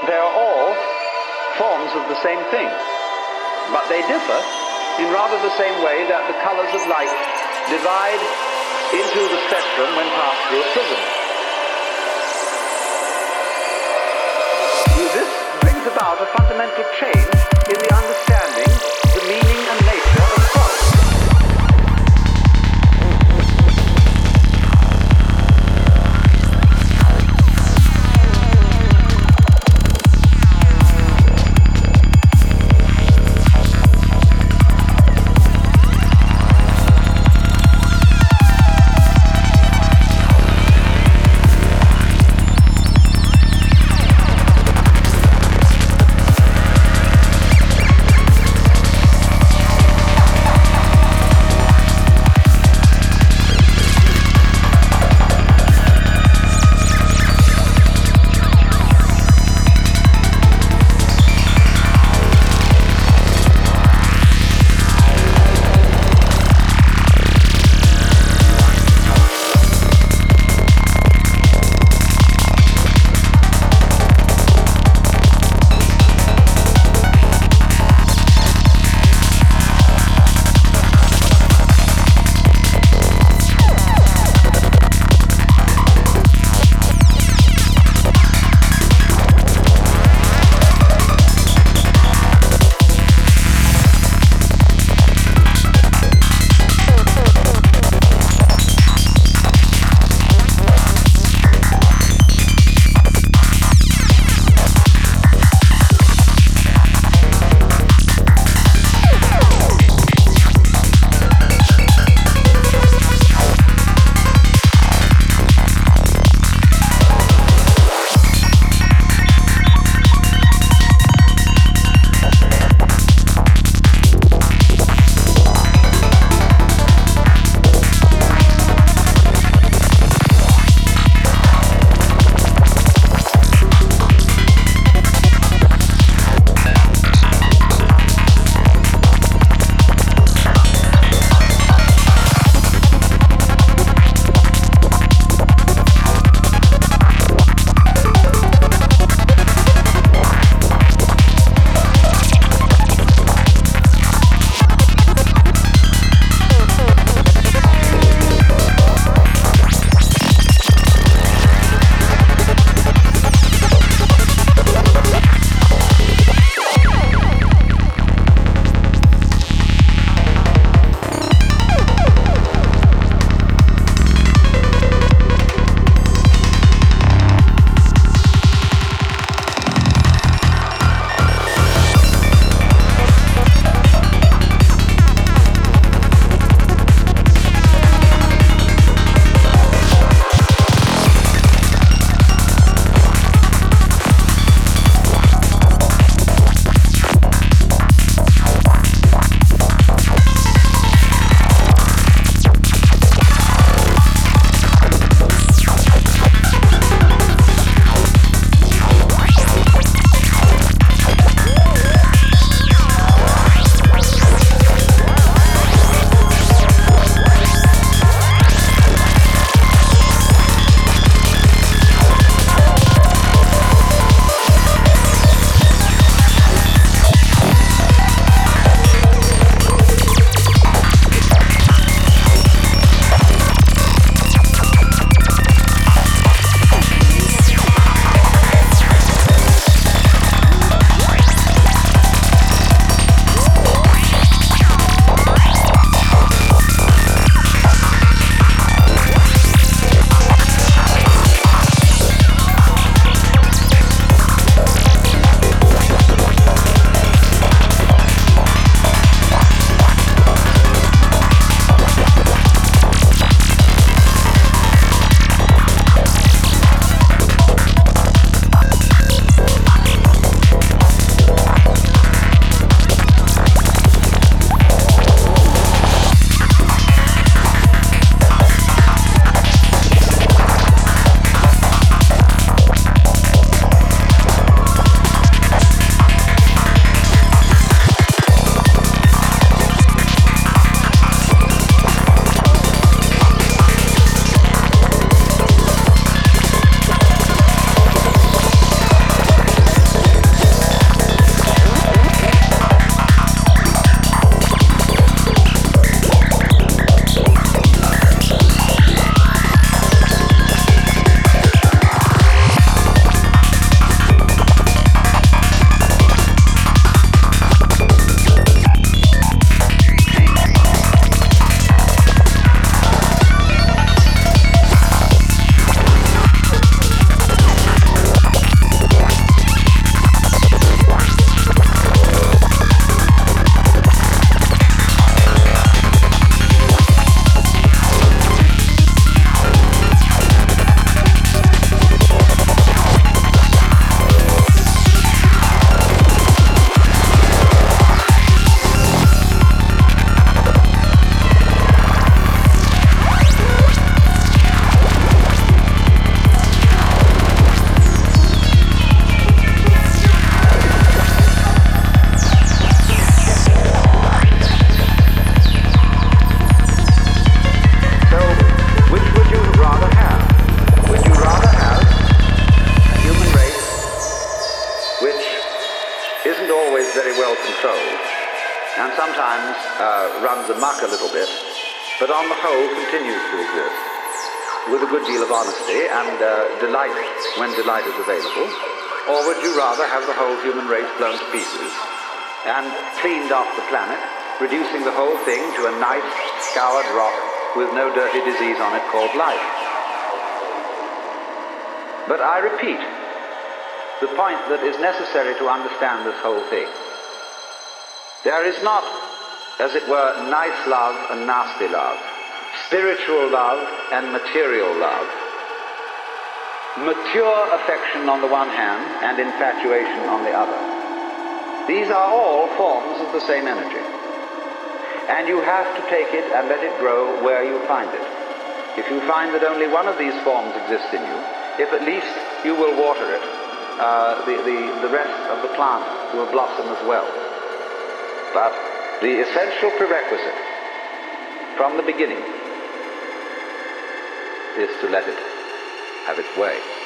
They are all forms of the same thing, but they differ in rather the same way that the colors of light divide into the spectrum when passed through a prism. This brings about a fundamental change in the understanding, the meaning and nature of thought. sometimes runs amok a little bit, but on the whole continues to exist with a good deal of honesty and delight when delight is available? Or would you rather have the whole human race blown to pieces and cleaned off the planet, reducing the whole thing to a nice, scoured rock with no dirty disease on it called life? But I repeat the point that is necessary to understand this whole thing. There is not, as it were, nice love and nasty love, spiritual love and material love, mature affection on the one hand and infatuation on the other. These are all forms of the same energy. And you have to take it and let it grow where you find it. If you find that only one of these forms exists in you, if at least you will water it, the rest of the plant will blossom as well. But the essential prerequisite from the beginning is to let it have its way.